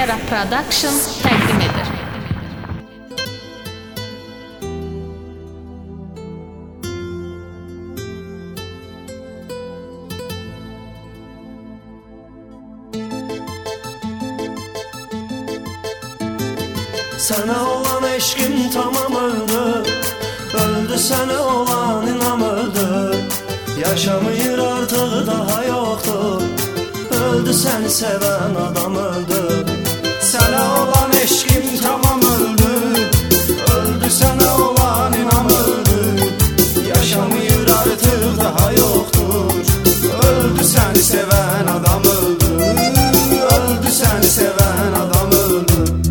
Sierra Production təqdim edir. Sana olan eşkim tamam öldü, öldü sana olan inam öldü. Yaşamıyor artık daha yoktur, öldü seni seven adam öldü. Sana olan eşkim tamam öldü, öldü sana olan inam öldü. Yaşamıyor artık daha yoktur, öldü seni seven adam öldü. Öldü seni seven adam öldü.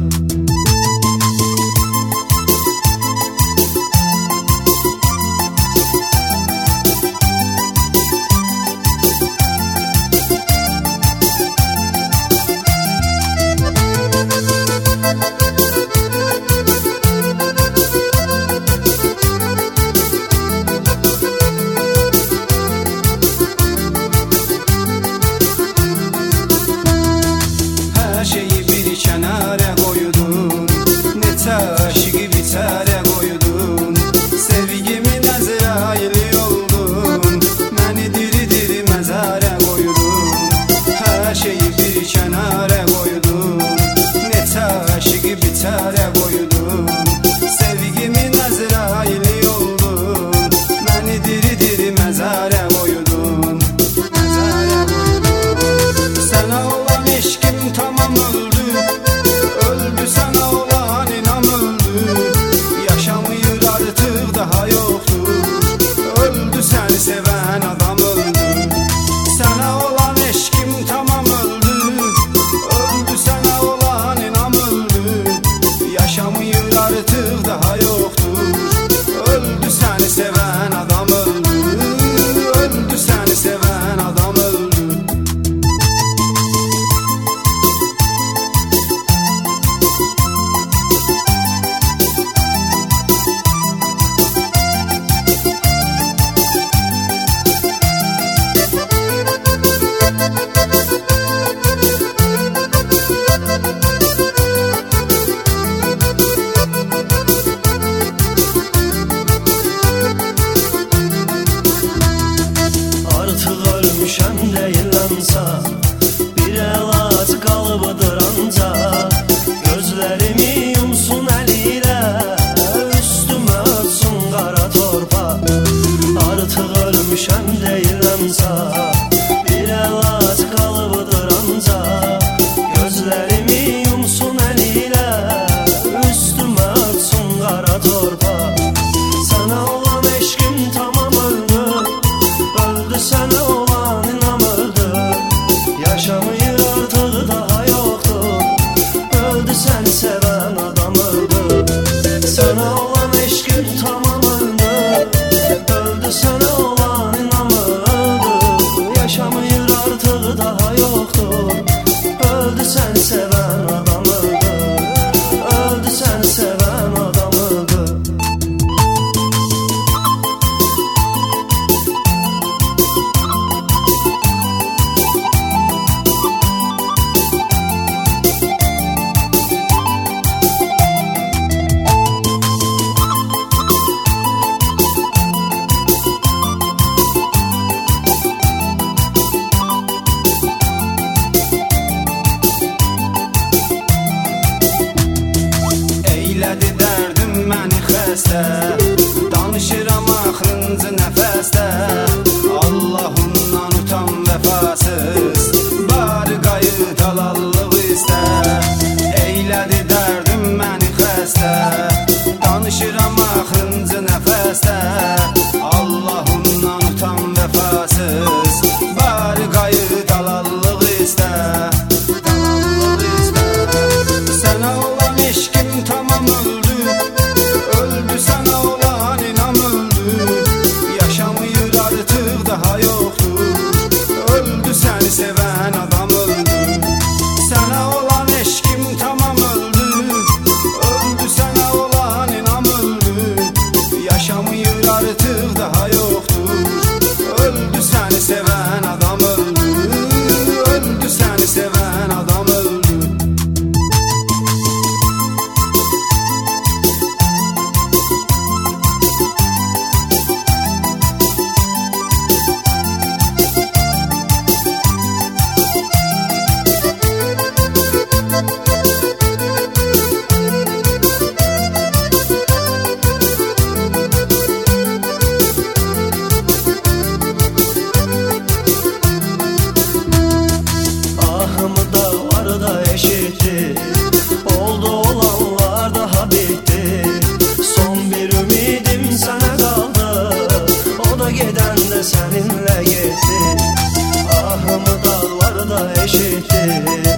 Bir əlac qalıbıdır ancaq, gözlərimi yumsun əlilə, üstümə ötsün qara torpaq. Artıq ölmüşəm deyiləmsə, bir əlac qalıbıdır ancaq, gözlərimi yumsun əlilə, üstümə ötsün qara torpaq. Sənə olan eşkim tamam öldü, öldü sənə olan inam öldü. Yaşamıyor artık daha yoktur, öldü seni seven adam öldü. Sana olan eşkim tamam öldü, öldü sana olan inam öldü. Yaşamıyor artık daha yoktur, öldü seni seven adam öldü. Öldü seni seven adam öldü. Danışıram axırıncı nəfəsdə, Allahımdan utan vəfasız, bari qayıt halallıq istə. Eylədi dərdim məni xəstə, danışıram axırıncı nəfəsdə, Allahımdan utan vəfasız, bari qayıt halallıq istə. Sənə olan eşkim tamam öldü, öldü sana olan inam öldü. Yaşamıyor artık daha yoktur, öldü seni seven adam öldü. Sana olan eşkim tamam öldü, öldü sana olan inam öldü. Yaşamıyor artık daha yoktur, öldü seni seven da eşittir.